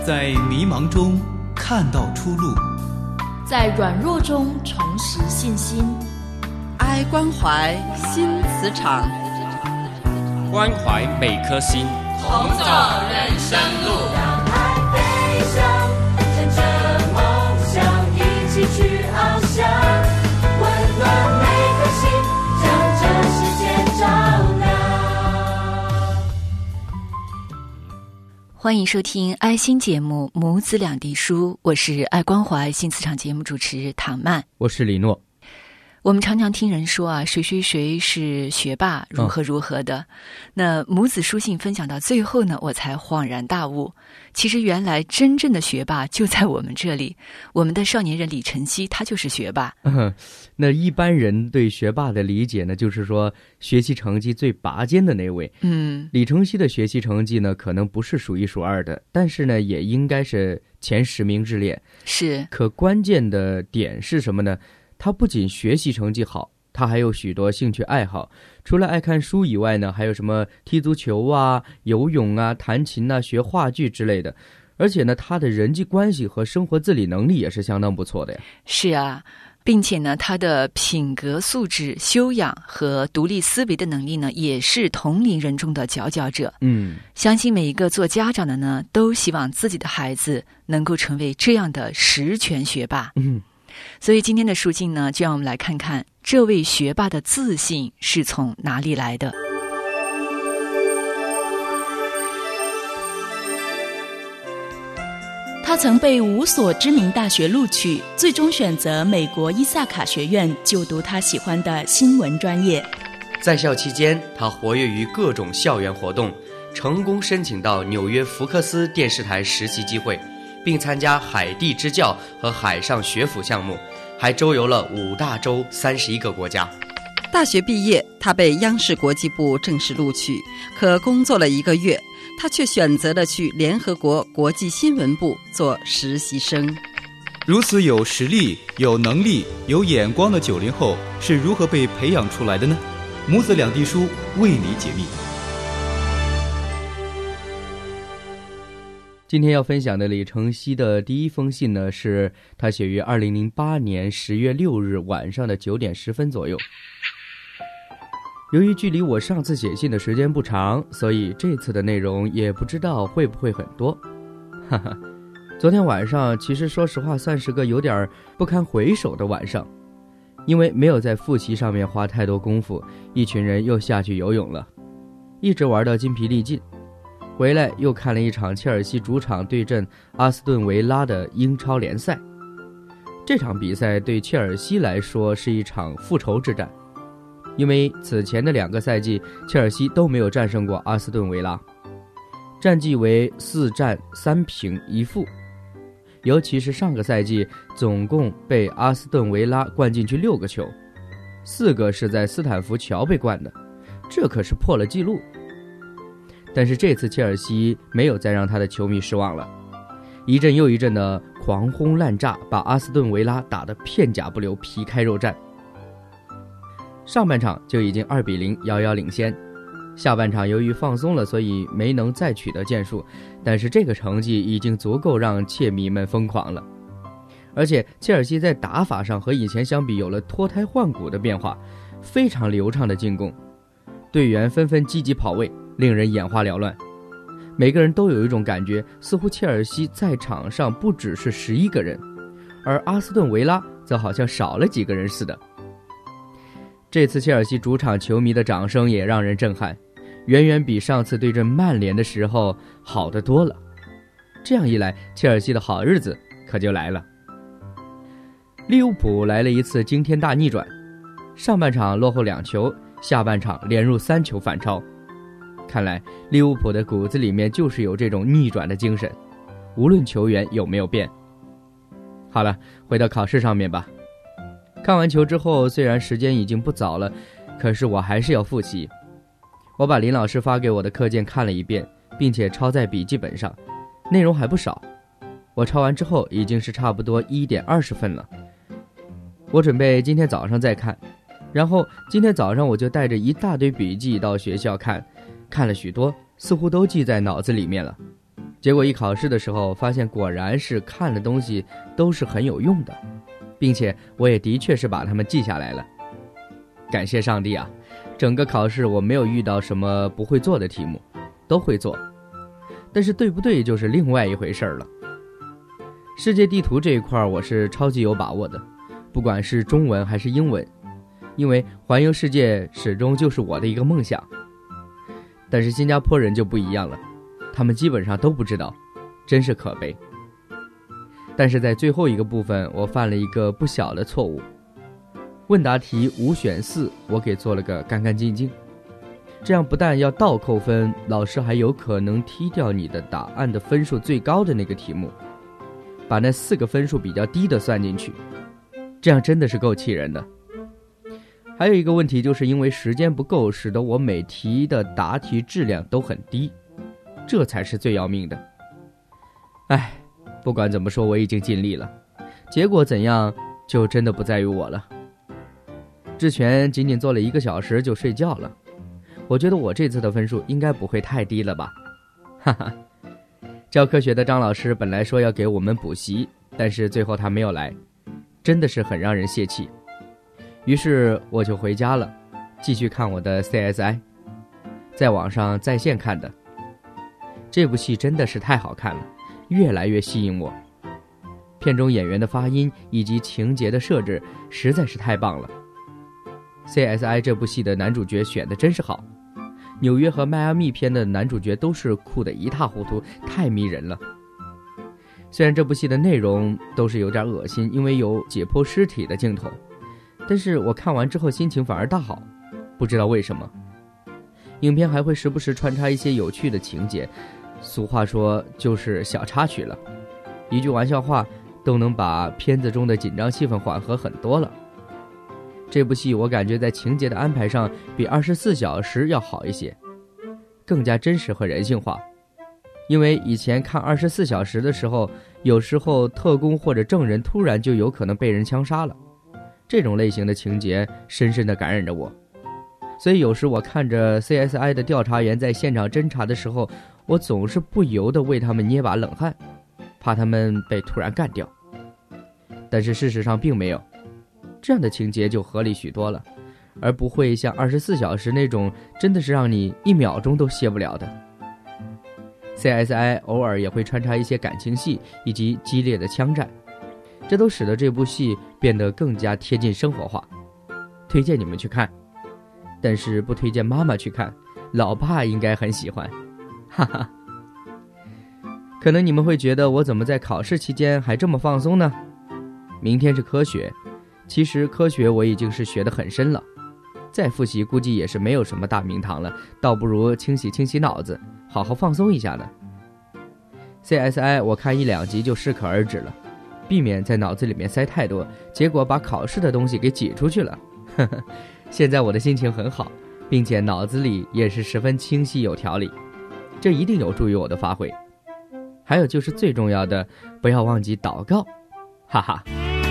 在迷茫中看到出路， 在软弱中重拾信心。 爱关怀新磁场， 关怀每颗心， 同走人生路。 让爱飞翔，乘着梦想一起去翱翔，温暖每颗心，将这世界照亮。 欢迎收听爱心节目《母子两地书》，我是爱关怀新磁场节目主持唐曼， 我是李诺。 我们常常听人说啊，谁谁谁是学霸，如何如何的。那母子书信分享到最后呢，我才恍然大悟，其实原来真正的学霸就在我们这里。我们的少年人李晨曦，他就是学霸。 那一般人对学霸的理解呢，就是说学习成绩最拔尖的那位。李晨曦的学习成绩呢，可能不是数一数二的，但是呢，也应该是前10名之列。 是。 可关键的点是什么呢？他不仅学习成绩好，他还有许多兴趣爱好。除了爱看书以外呢，还有什么踢足球啊、游泳啊、弹琴啊、学话剧之类的。而且呢，他的人际关系和生活自理能力也是相当不错的呀。 是啊，并且呢，他的品格素质、修养和独立思维的能力呢，也是同龄人中的佼佼者。相信每一个做家长的呢，都希望自己的孩子能够成为这样的十全学霸。所以今天的书信呢，就让我们来看看这位学霸的自信是从哪里来的。 他曾被5所知名大学录取，最终选择美国伊萨卡学院就读他喜欢的新闻专业。 在校期间，他活跃于各种校园活动，成功申请到纽约福克斯电视台实习机会，并参加海地支教和海上学府项目，还周游了5大洲31个国家。 大学毕业，他被央视国际部正式录取，可工作了1个月，他却选择了去联合国国际新闻部做实习生。 如此有实力、有能力、有眼光的90后是如何被培养出来的呢？母子两地书为你解密。 今天要分享的李晨曦的第一封信呢，是他写于2008年10月6日晚上的9点10分左右。由于距离我上次写信的时间不长，所以这次的内容也不知道会不会很多。昨天晚上其实说实话算是个有点不堪回首的晚上，因为没有在复习上面花太多功夫，一群人又下去游泳了，一直玩到筋疲力尽。回来又看了一场切尔西主场对阵阿斯顿维拉的英超联赛。这场比赛对切尔西来说是一场复仇之战，因为此前的2个赛季切尔西都没有战胜过阿斯顿维拉，战绩为4战3平1负，尤其是上个赛季总共被阿斯顿维拉灌进去6个球，4个是在斯坦福桥被灌的，这可是破了纪录。但是这次切尔西没有再让他的球迷失望了，一阵又一阵的狂轰滥炸，把阿斯顿维拉打得片甲不留，皮开肉绽。上半场就已经2比0遥遥领先，下半场由于放松了，所以没能再取得建树，但是这个成绩已经足够让切迷们疯狂了。而且切尔西在打法上和以前相比有了脱胎换骨的变化，非常流畅的进攻，队员纷纷积极跑位，令人眼花缭乱。每个人都有一种感觉，似乎切尔西在场上不只是11个人，而阿斯顿维拉则好像少了几个人似的。这次切尔西主场球迷的掌声也让人震撼，远远比上次对阵曼联的时候好得多了。这样一来，切尔西的好日子可就来了。利物浦来了一次惊天大逆转，上半场落后2球，下半场连入3球反超。看来利物浦的骨子里面就是有这种逆转的精神，无论球员有没有变。好了，回到考试上面吧。看完球之后，虽然时间已经不早了，可是我还是要复习。我把林老师发给我的课件看了一遍，并且抄在笔记本上，内容还不少。我抄完之后已经是差不多1点20分了。我准备今天早上再看，然后今天早上我就带着一大堆笔记到学校看了许多，似乎都记在脑子里面了。 结果一考试的时候，发现果然是看的东西都是很有用的，并且我也的确是把它们记下来了。感谢上帝啊，整个考试我没有遇到什么不会做的题目，都会做。但是对不对就是另外一回事了。世界地图这一块我是超级有把握的，不管是中文还是英文，因为环游世界始终就是我的一个梦想。但是新加坡人就不一样了，他们基本上都不知道，真是可悲。但是在最后一个部分，我犯了一个不小的错误。问答题5选4，我给做了个干干净净。这样不但要倒扣分，老师还有可能踢掉你的答案的分数最高的那个题目，把那4个分数比较低的算进去，这样真的是够气人的。还有一个问题，就是因为时间不够，使得我每题的答题质量都很低，这才是最要命的。唉，不管怎么说，我已经尽力了，结果怎样就真的不在于我了。志全仅仅做了1个小时就睡觉了，我觉得我这次的分数应该不会太低了吧，哈哈。教科学的张老师本来说要给我们补习，但是最后他没有来，真的是很让人泄气。于是我就回家了，继续看我的 CSI， 在网上在线看的。这部戏真的是太好看了，越来越吸引我。片中演员的发音以及情节的设置实在是太棒了。CSI 这部戏的男主角选的真是好，纽约和迈阿密篇的男主角都是酷得一塌糊涂，太迷人了。虽然这部戏的内容都是有点恶心，因为有解剖尸体的镜头，但是我看完之后心情反而大好，不知道为什么。影片还会时不时穿插一些有趣的情节，俗话说就是小插曲了，一句玩笑话都能把片子中的紧张气氛缓和很多了。这部戏我感觉在情节的安排上比24小时要好一些，更加真实和人性化。因为以前看24小时的时候，有时候特工或者证人突然就有可能被人枪杀了，这种类型的情节深深地感染着我。所以有时我看着 CSI 的调查员在现场侦查的时候，我总是不由得为他们捏把冷汗，怕他们被突然干掉。但是事实上并没有，这样的情节就合理许多了，而不会像24小时那种真的是让你1秒钟都歇不了的。CSI 偶尔也会穿插一些感情戏以及激烈的枪战，这都使得这部戏变得更加贴近生活化，推荐你们去看。但是不推荐妈妈去看，老爸应该很喜欢，哈哈。可能你们会觉得我怎么在考试期间还这么放松呢？明天是科学，其实科学我已经是学得很深了，再复习估计也是没有什么大名堂了，倒不如清洗清洗脑子，好好放松一下呢。CSI 我看1-2集就适可而止了，避免在脑子里面塞太多，结果把考试的东西给挤出去了。呵呵，现在我的心情很好，并且脑子里也是十分清晰有条理，这一定有助于我的发挥。还有就是最重要的，不要忘记祷告，哈哈。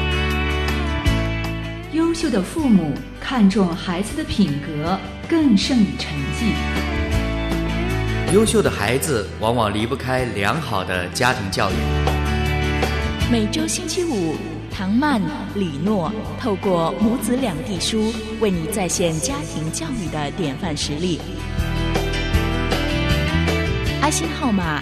优秀的父母看重孩子的品格，更胜于成绩。 优秀的孩子往往离不开良好的家庭教育。 每周星期五，唐曼、李诺透过母子两地书，为你再现家庭教育的典范实例。爱心号码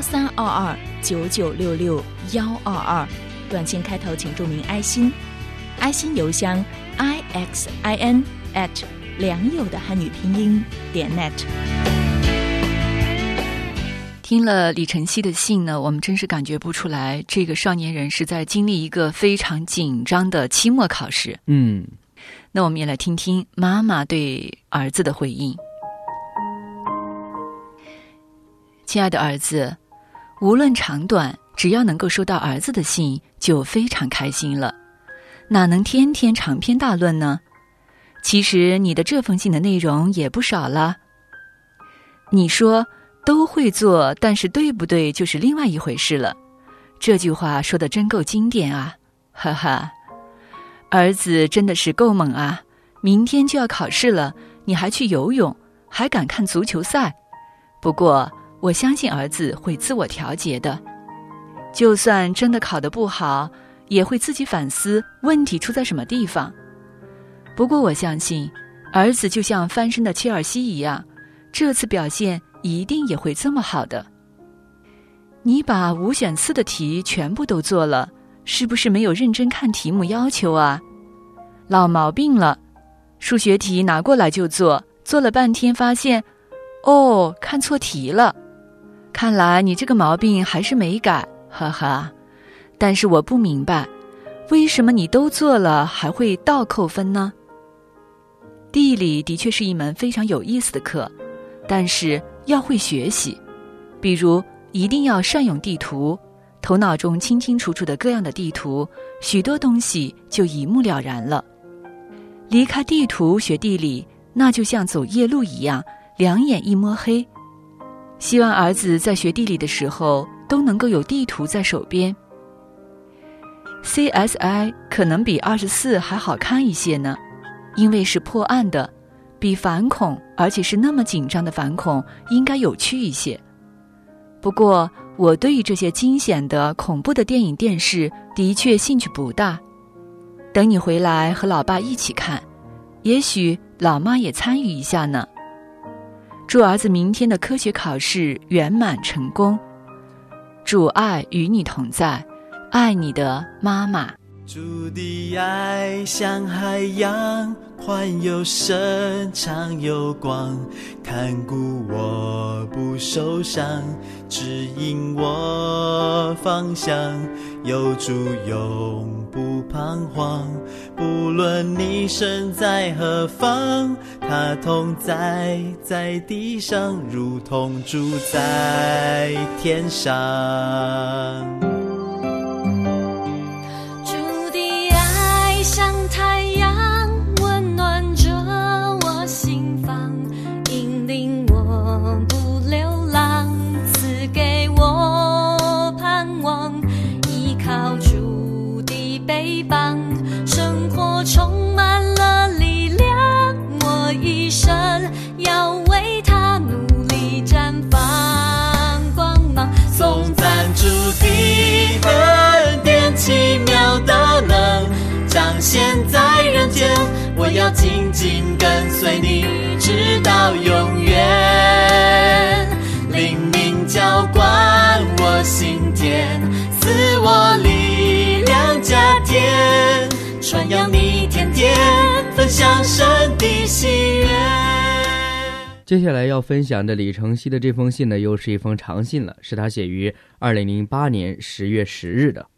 132299662122，短信开头请注明爱心。爱心邮箱 ixin@良友的汉语拼音.net。 听了李晨曦的信呢，我们真是感觉不出来，这个少年人是在经历一个非常紧张的期末考试。那我们也来听听妈妈对儿子的回应。亲爱的儿子，无论长短，只要能够收到儿子的信，就非常开心了。哪能天天长篇大论呢？其实你的这封信的内容也不少了。你说都会做，但是对不对就是另外一回事了。这句话说得真够经典啊，哈哈。儿子真的是够猛啊，明天就要考试了，你还去游泳，还敢看足球赛。不过我相信儿子会自我调节的。就算真的考得不好，也会自己反思问题出在什么地方。不过我相信，儿子就像翻身的切尔西一样，这次表现一定也会这么好的。你把5选4的题全部都做了，是不是没有认真看题目要求啊？老毛病了，数学题拿过来就做，做了半天发现，看错题了。看来你这个毛病还是没改，哈哈。但是我不明白，为什么你都做了还会倒扣分呢？地理的确是一门非常有意思的课，但是要会学习，比如一定要善用地图，头脑中清清楚楚的各样的地图，许多东西就一目了然了。离开地图学地理，那就像走夜路一样，两眼一摸黑。希望儿子在学地理的时候都能够有地图在手边。CSI 可能比24还好看一些呢，因为是破案的，比反恐，而且是那么紧张的反恐应该有趣一些。不过我对于这些惊险的恐怖的电影电视的确兴趣不大，等你回来和老爸一起看，也许老妈也参与一下呢。祝儿子明天的科学考试圆满成功，主爱与你同在，爱你的妈妈。 主的爱像海洋，宽又深，长又广，看顾我不受伤，指引我方向，有主永不彷徨。不论你身在何方，他同在在地上，如同住在天上。 像太阳温暖着我心房，引领我不流浪，赐给我盼望，依靠主的臂膀，生活充满了力量，我一生要为他努力绽放光芒。 颂赞主的恩典奇妙的能彰显在人间，我要紧紧跟随你，直到永远。灵命浇灌我心田，赐我力量加添，传扬你天天，分享神的喜悦。 接下来要分享的李承熙的这封信呢，又是一封长信了，是他写于2008年10月10日的。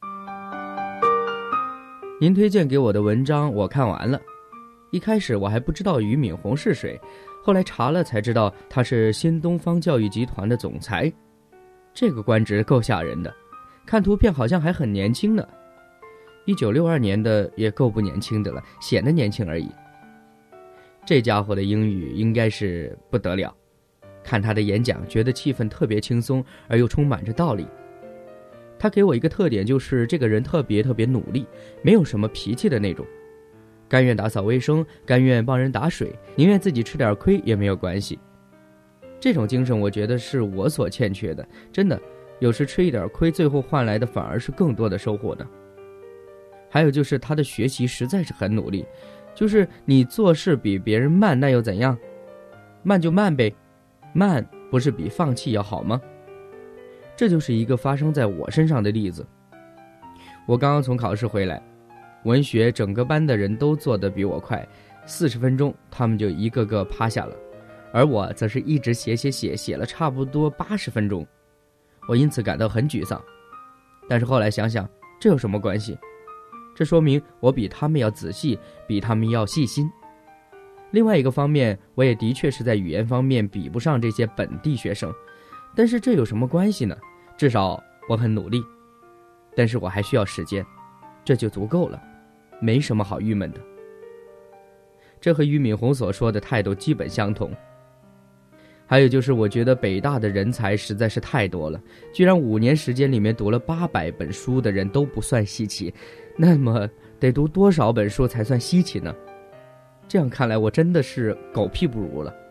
您推荐给我的文章我看完了，一开始我还不知道俞敏洪是谁，后来查了才知道他是新东方教育集团的总裁，这个官职够吓人的，看图片好像还很年轻呢，1962年的也够不年轻的了，显得年轻而已。这家伙的英语应该是不得了，看他的演讲觉得气氛特别轻松而又充满着道理。他给我一个特点，就是这个人特别努力，没有什么脾气的那种，甘愿打扫卫生，甘愿帮人打水，宁愿自己吃点亏也没有关系。这种精神我觉得是我所欠缺的，真的，有时吃一点亏，最后换来的反而是更多的收获的。还有就是他的学习实在是很努力，就是你做事比别人慢，那又怎样？慢就慢呗，慢不是比放弃要好吗？这就是一个发生在我身上的例子。我刚刚从考试回来，文学整个班的人都做得比我快，40分钟他们就一个个趴下了，而我则是一直写了差不多80分钟，我因此感到很沮丧。但是后来想想，这有什么关系？这说明我比他们要仔细，比他们要细心。另外一个方面，我也的确是在语言方面比不上这些本地学生，但是这有什么关系呢？至少我很努力，但是我还需要时间，这就足够了，没什么好郁闷的。这和俞敏洪所说的态度基本相同。还有就是我觉得北大的人才实在是太多了，居然5年时间里面读了800本书的人都不算稀奇，那么得读多少本书才算稀奇呢？这样看来我真的是狗屁不如了。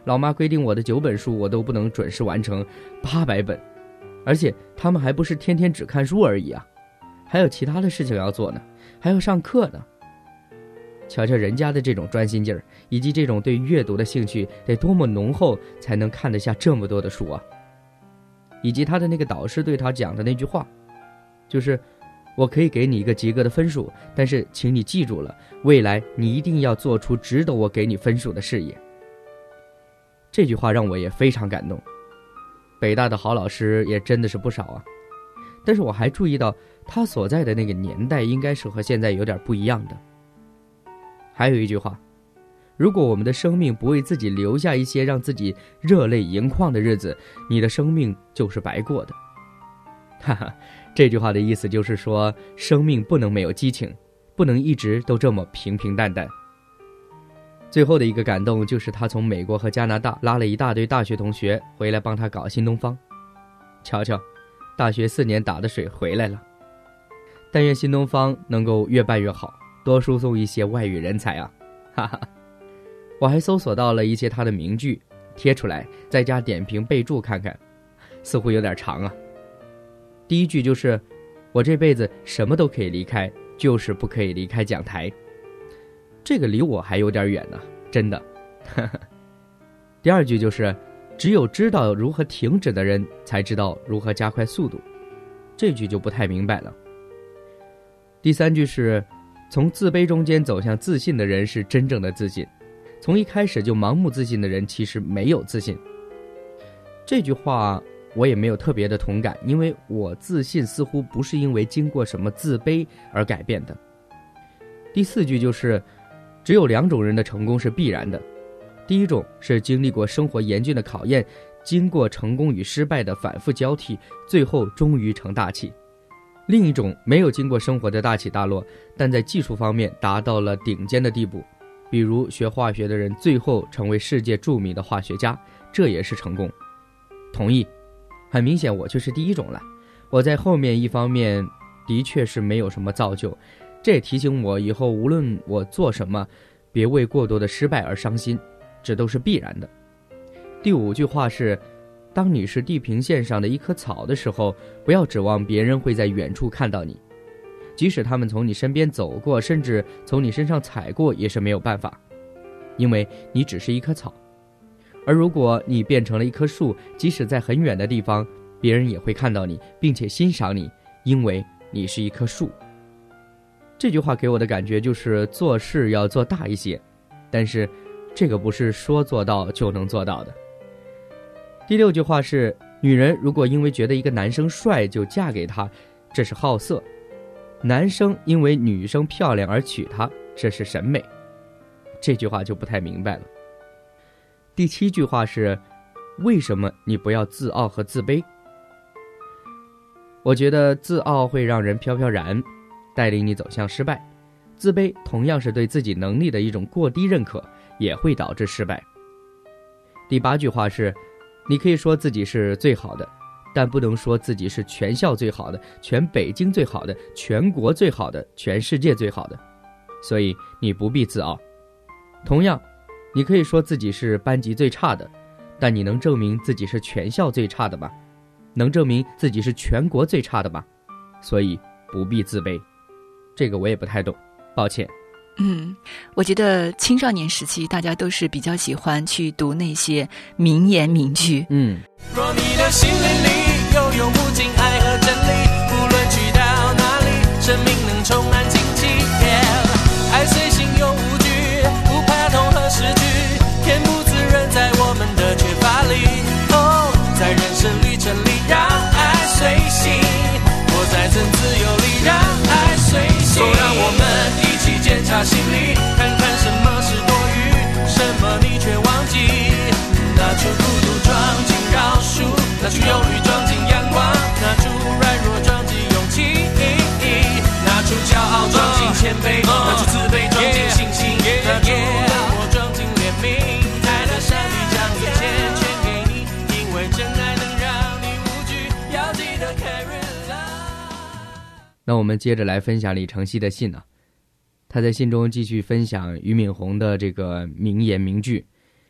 老妈规定我的9本书我都不能准时完成，800本，而且他们还不是天天只看书而已啊，还有其他的事情要做呢，还要上课呢。瞧瞧人家的这种专心劲儿，以及这种对阅读的兴趣得多么浓厚才能看得下这么多的书啊。以及他的那个导师对他讲的那句话，就是我可以给你一个及格的分数，但是请你记住了，未来你一定要做出值得我给你分数的事业。这句话让我也非常感动。北大的好老师也真的是不少啊，但是我还注意到他所在的那个年代应该是和现在有点不一样的。还有一句话，如果我们的生命不为自己留下一些让自己热泪盈眶的日子，你的生命就是白过的。哈哈，这句话的意思就是说，生命不能没有激情，不能一直都这么平平淡淡。最后的一个感动就是他从美国和加拿大拉了一大堆大学同学回来帮他搞新东方。瞧瞧，大学4年打的水回来了。但愿新东方能够越办越好，多输送一些外语人才啊！哈哈，我还搜索到了一些他的名句，贴出来，再加点评备注看看，似乎有点长啊。第一句就是我这辈子什么都可以离开，就是不可以离开讲台。这个离我还有点远呢，真的。第二句就是只有知道如何停止的人才知道如何加快速度，这句就不太明白了。第三句是从自卑中间走向自信的人是真正的自信，从一开始就盲目自信的人其实没有自信。这句话我也没有特别的同感，因为我自信似乎不是因为经过什么自卑而改变的。第四句就是只有2种人的成功是必然的，第一种是经历过生活严峻的考验，经过成功与失败的反复交替，最后终于成大器。另一种没有经过生活的大起大落，但在技术方面达到了顶尖的地步，比如学化学的人最后成为世界著名的化学家，这也是成功。同意，很明显我就是第一种了。我在后面一方面的确是没有什么造就，这也提醒我以后无论我做什么，别为过多的失败而伤心，这都是必然的。第5句话是当你是地平线上的一棵草的时候，不要指望别人会在远处看到你，即使他们从你身边走过，甚至从你身上踩过，也是没有办法，因为你只是一棵草。而如果你变成了一棵树，即使在很远的地方，别人也会看到你，并且欣赏你，因为你是一棵树。这句话给我的感觉就是做事要做大一些，但是这个不是说做到就能做到的。第6句话是女人如果因为觉得一个男生帅就嫁给他，这是好色；男生因为女生漂亮而娶她，这是审美。这句话就不太明白了。第7句话是为什么你不要自傲和自卑？我觉得自傲会让人飘飘然，带领你走向失败，自卑同样是对自己能力的一种过低认可，也会导致失败。第8句话是你可以说自己是最好的，但不能说自己是全校最好的，全北京最好的，全国最好的，全世界最好的，所以你不必自傲。同样，你可以说自己是班级最差的，但你能证明自己是全校最差的吗？能证明自己是全国最差的吗？所以不必自卑。这个我也不太懂，抱歉。 我觉得青少年时期大家都是比较喜欢去读那些名言名句。 若你的心灵里又有无尽爱和真理，无论去到哪里，生命能充满惊奇。爱随心又无惧，不怕痛和失去，天不自认在我们的缺乏里。在人生旅程里，让爱随心，我在曾自由里，让爱随心。让我们一起检查心里，看看什么是多余，什么你却忘记。拿出孤独装进饶恕，拿出忧虑装进阳光，拿出软弱装进勇气，拿出骄傲装进谦卑，拿出自卑装进信心，拿出冷漠装进怜悯。爱的山里将一切全给你，因为真爱能让你无惧，要记得 carry love。 那我们接着来分享李承熙的信啊，他在信中继续分享俞敏洪的这个名言名句。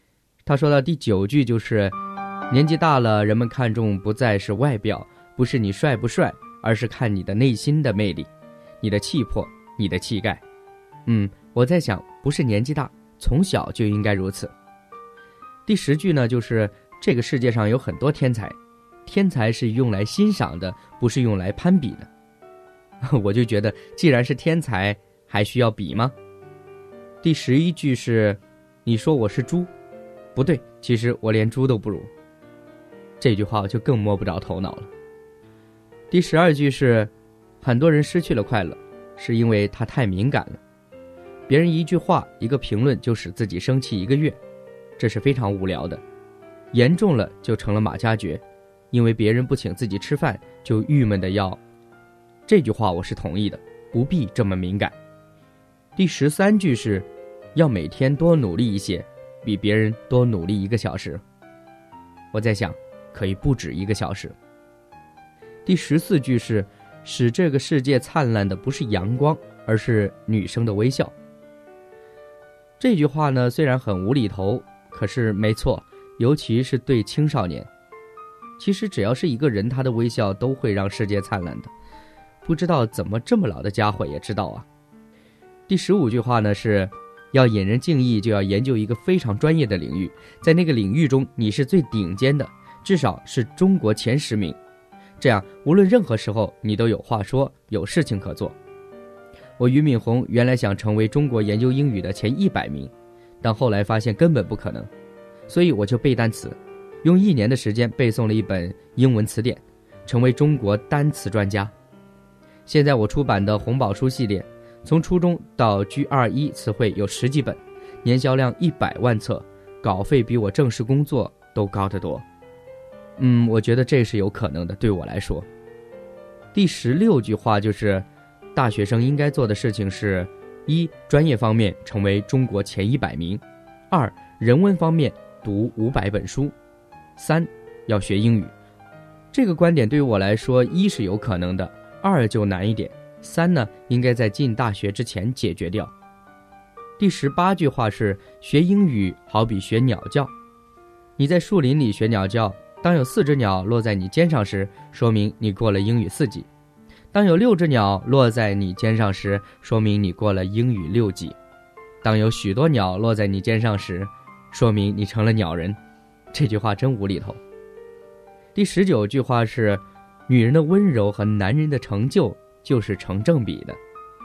他说到第9句就是年纪大了，人们看重不再是外表，不是你帅不帅，而是看你的内心的魅力，你的气魄，你的气概。我在想，不是年纪大，从小就应该如此。第10句呢，就是这个世界上有很多天才，天才是用来欣赏的，不是用来攀比的。我就觉得既然是天才，还需要比吗？第11句是你说我是猪，不对，其实我连猪都不如。这句话我就更摸不着头脑了。第12句是很多人失去了快乐，是因为他太敏感了，别人一句话一个评论就使自己生气1个月，这是非常无聊的，严重了就成了马加爵，因为别人不请自己吃饭就郁闷的要。这句话我是同意的，不必这么敏感。第13句是要每天多努力一些，比别人多努力1个小时。我在想，可以不止1个小时。第14句是使这个世界灿烂的不是阳光，而是女生的微笑。这句话呢，虽然很无厘头，可是没错，尤其是对青少年。其实只要是一个人，他的微笑都会让世界灿烂的。不知道怎么这么老的家伙也知道啊。第15句话呢，是要引人敬意，就要研究一个非常专业的领域，在那个领域中你是最顶尖的，至少是中国前10名，这样无论任何时候你都有话说，有事情可做。我俞敏洪原来想成为中国研究英语的前100名，但后来发现根本不可能，所以我就背单词，用1年的时间背诵了一本英文词典，成为中国单词专家。现在我出版的红宝书系列，从初中到 G21 词汇有10几本，年销量100万册，稿费比我正式工作都高得多。我觉得这是有可能的，对我来说。第16句话就是大学生应该做的事情是：1. 专业方面成为中国前100名；2. 人文方面读500本书；3. 要学英语。这个观点对于我来说，1是有可能的，2就难一点，3呢应该在进大学之前解决掉。第18句话是学英语好比学鸟叫，你在树林里学鸟叫，当有4只鸟落在你肩上时，说明你过了英语4级；当有6只鸟落在你肩上时，说明你过了英语6级；当有许多鸟落在你肩上时，说明你成了鸟人。这句话真无厘头。第19句话是女人的温柔和男人的成就就是成正比的。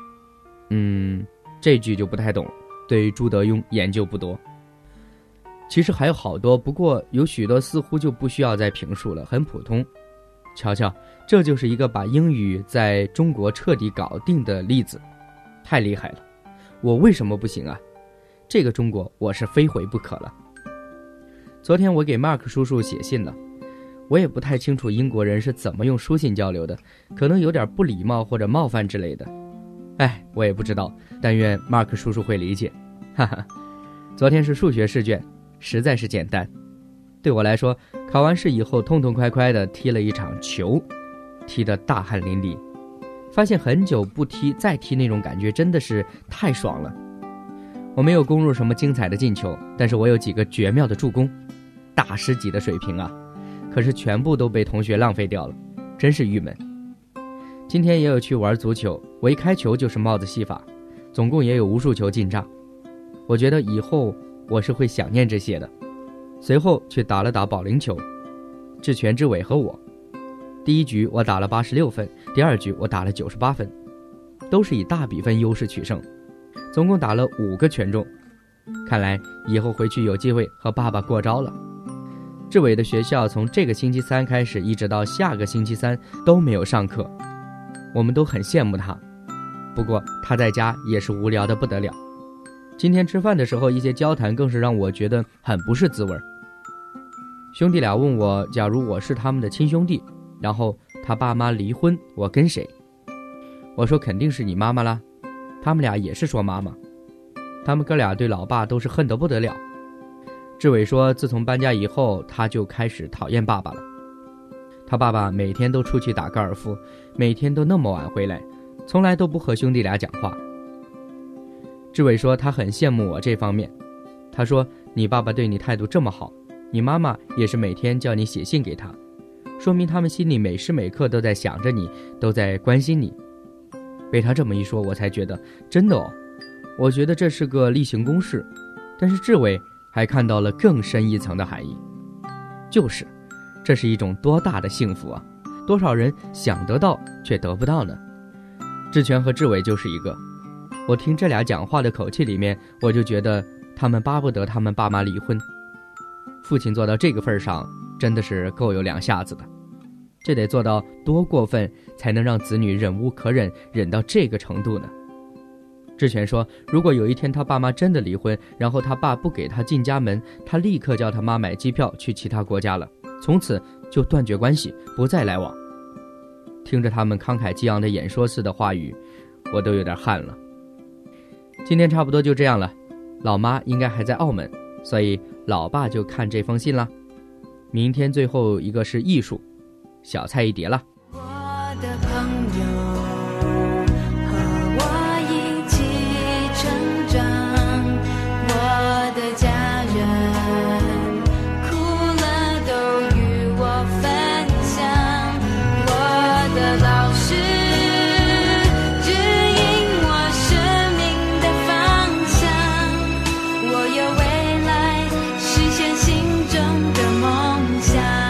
这句就不太懂，对朱德庸研究不多。其实还有好多，不过有许多似乎就不需要再评述了，很普通。瞧瞧，这就是一个把英语在中国彻底搞定的例子，太厉害了。我为什么不行啊？这个中国我是非回不可了。昨天我给 Mark 叔叔写信了，我也不太清楚英国人是怎么用书信交流的，可能有点不礼貌或者冒犯之类的。我也不知道，但愿 Mark 叔叔会理解。哈哈，昨天是数学试卷，实在是简单。对我来说，考完试以后痛痛快快地踢了一场球，踢得大汗淋漓，发现很久不踢再踢那种感觉真的是太爽了。我没有攻入什么精彩的进球，但是我有几个绝妙的助攻，大师级的水平啊，可是全部都被同学浪费掉了，真是郁闷。今天也有去玩足球，我一开球就是帽子戏法，总共也有无数球进账。我觉得以后我是会想念这些的。随后去打了打保龄球，志全、志伟和我，第一局我打了86分，第2局我打了98分，都是以大比分优势取胜，总共打了5个全中。看来以后回去有机会和爸爸过招了。志伟的学校从这个星期3开始一直到下个星期3都没有上课，我们都很羡慕他，不过他在家也是无聊的不得了。今天吃饭的时候一些交谈更是让我觉得很不是滋味。兄弟俩问我，假如我是他们的亲兄弟，然后他爸妈离婚，我跟谁？我说肯定是你妈妈啦。他们俩也是说妈妈，他们哥俩对老爸都是恨得不得了。志伟说自从搬家以后，他就开始讨厌爸爸了。他爸爸每天都出去打高尔夫，每天都那么晚回来，从来都不和兄弟俩讲话。志伟说他很羡慕我这方面，他说你爸爸对你态度这么好，你妈妈也是每天叫你写信给他，说明他们心里每时每刻都在想着你，都在关心你。被他这么一说，我才觉得真的哦，我觉得这是个例行公事，但是志伟还看到了更深一层的含义，就是这是一种多大的幸福啊，多少人想得到却得不到呢？志全和志伟就是一个，我听这俩讲话的口气里面，我就觉得他们巴不得他们爸妈离婚。父亲做到这个份上，真的是够有两下子的，这得做到多过分才能让子女忍无可忍，忍到这个程度呢？志全说，如果有一天他爸妈真的离婚，然后他爸不给他进家门，他立刻叫他妈买机票去其他国家了，从此就断绝关系，不再来往。听着他们慷慨激昂的演说似的话语，我都有点汗了。今天差不多就这样了，老妈应该还在澳门，所以老爸就看这封信了。明天最后一个是艺术，小菜一碟了。 我的朋友和我一起成长，我的家人哭了都与我分享，我的老师指引我生命的方向，我有未来实现心中的梦想。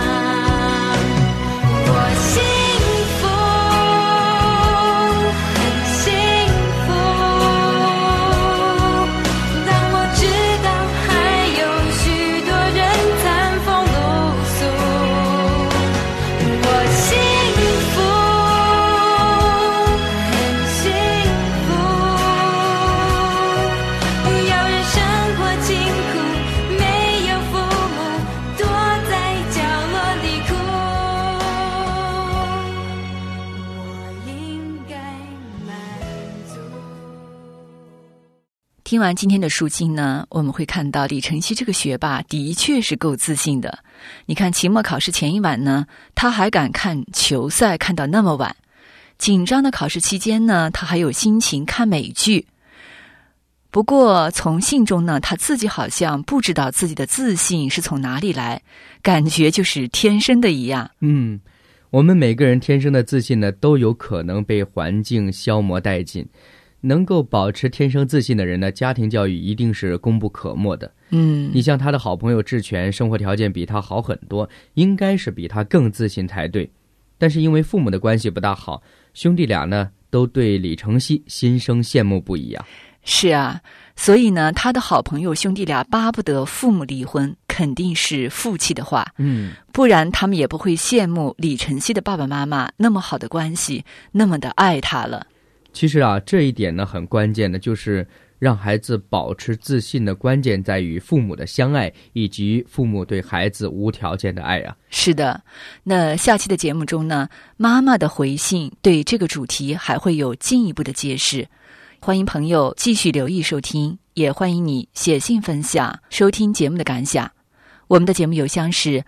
听完今天的述经呢，我们会看到李承熙这个学霸的确是够自信的。你看期末考试前一晚呢，他还敢看球赛看到那么晚，紧张的考试期间呢，他还有心情看美剧。不过从信中呢，他自己好像不知道自己的自信是从哪里来，感觉就是天生的一样。 我们每个人天生的自信呢，都有可能被环境消磨殆尽。能够保持天生自信的人呢，家庭教育一定是功不可没的。你像他的好朋友志全，生活条件比他好很多，应该是比他更自信才对。但是因为父母的关系不大好，兄弟俩呢都对李承熙心生羡慕不已啊。 是啊，所以呢，他的好朋友兄弟俩巴不得父母离婚，肯定是负气的话。不然他们也不会羡慕李承熙的爸爸妈妈那么好的关系，那么的爱他了。 其实啊，这一点呢很关键的，就是让孩子保持自信的关键在于父母的相爱，以及父母对孩子无条件的爱啊。 是的，那下期的节目中呢，妈妈的回信对这个主题还会有进一步的揭示。欢迎朋友继续留意收听，也欢迎你写信分享收听节目的感想。我们的节目邮箱是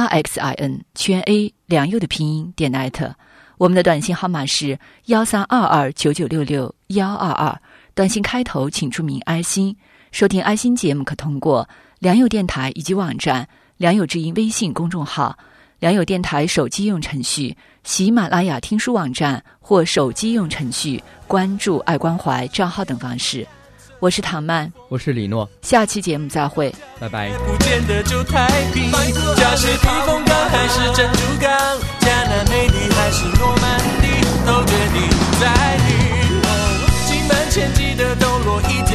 RXIN_A 良佑的拼音.net，我们的短信号码是13229966-122，短信开头请注明爱心。收听爱心节目可通过良友电台以及网站、良友之音微信公众号、良友电台手机用程序、喜马拉雅听书网站或手机用程序关注爱关怀账号等方式。我是唐曼， 我是李诺， 下期节目再会， 拜拜。 不见得就太平，假设避风港还是珍珠港，加南美地还是诺曼底，都决定在你。挤满前几的都落一